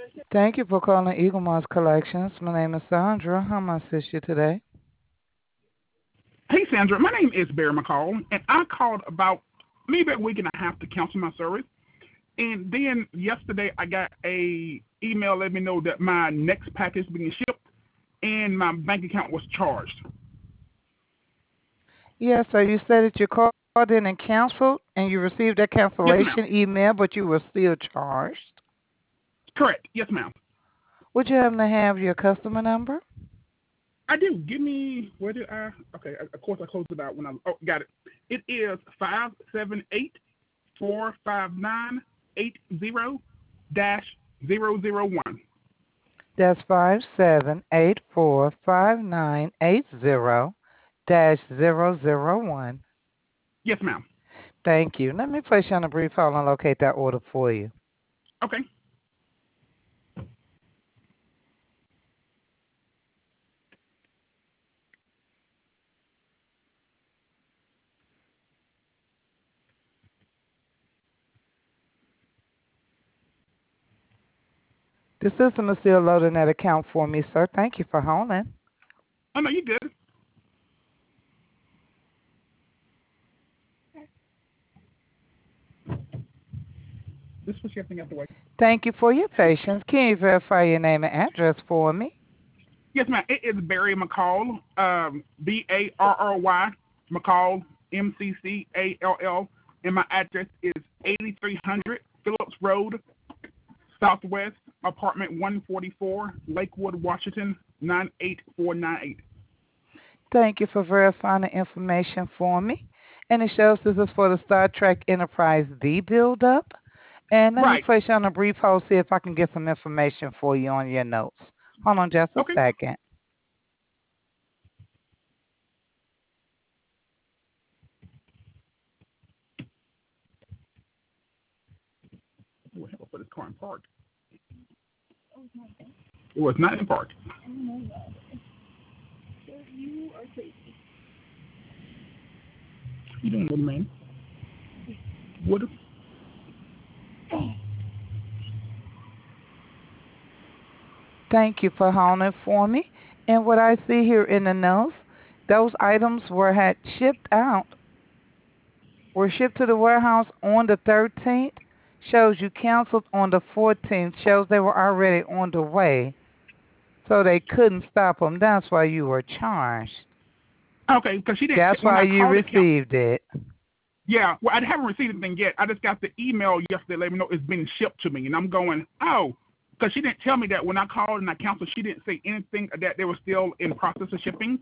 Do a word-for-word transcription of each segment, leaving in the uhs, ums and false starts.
Thank you for calling Eagle Moss Collections. My name is Sandra. How may I assist you today? Hey, Sandra. My name is Barry McCall, and I called about maybe a week and a half to cancel my service. And then yesterday, I got a email letting me know that my next package being shipped and my bank account was charged. Yes, so you said that you called in and canceled, and you received that Yes, ma'am. cancellation email, but you were still charged. Correct. Yes, ma'am. Would you happen to have your customer number? I do. Give me, where did I, okay, of course I closed it out when I, oh, got it. It is five seven eight four five nine eight zero dash zero zero one. That's five seven eight four five nine eight zero dash zero zero one. Yes, ma'am. Thank you. Let me place you on a brief hold and locate that order for you. Okay. The system is still loading that account for me, sir. Thank you for holding. Oh, no, you good. This was everything out the way. Thank you for your patience. Can you verify your name and address for me? Yes, ma'am. It is Barry McCall, um, B A R R Y, McCall, M C C A L L, and my address is eighty-three hundred Phillips Road, Southwest, apartment one forty-four, Lakewood, Washington, nine eight four nine eight. Thank you for verifying the information for me. And it shows this is for the Star Trek Enterprise D build-up. And let me Right. place you on a brief hold, see if I can get some information for you on your notes. Hold on just a Okay. second. Oh, hell, put this car in park. It was not in park. You doing, little man? What? Thank you for holding for me. And what I see here in the notes, those items were had shipped out, were shipped to the warehouse on the thirteenth. Shows you canceled on the fourteenth. Shows they were already on the way, so they couldn't stop them. That's why you were charged. Okay, because she didn't, That's when why I you called the count, received it. yeah, well, I haven't received anything yet. I just got the email yesterday letting me know it's been shipped to me, and I'm going, oh, because she didn't tell me that when I called and I canceled, she didn't say anything that they were still in process of shipping.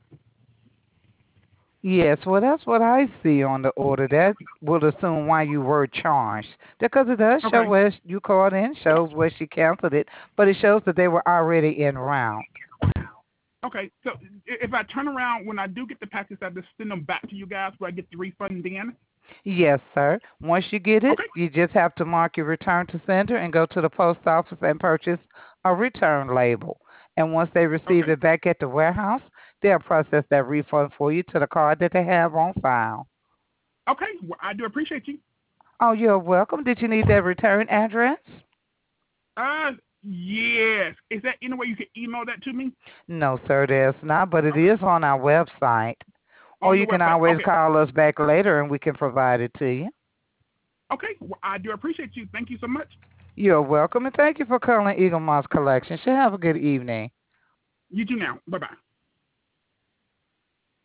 Yes, well, that's what I see on the order. That would assume why you were charged. Because it does show Okay, where you called in, shows where she canceled it, but it shows that they were already en route. okay. So if I turn around when I do get the package, I just send them back to you guys where I get the refund then. Yes, sir. Once you get it, Okay, you just have to mark your return to sender and go to the post office and purchase a return label. And once they receive okay, it back at the warehouse, they'll process that refund for you to the card that they have on file. okay. Well, I do appreciate you. Oh, you're welcome. Did you need that return address? Uh, yes. Is that any way you can email that to me? No, sir, there's not, but it Okay. is on our website. Or On your you can website. always Okay. call us back later and we can provide it to you. Okay. Well, I do appreciate you. Thank you so much. You're welcome, and thank you for calling Eagle Moss Collection. Should have a good evening. You too now. Bye bye.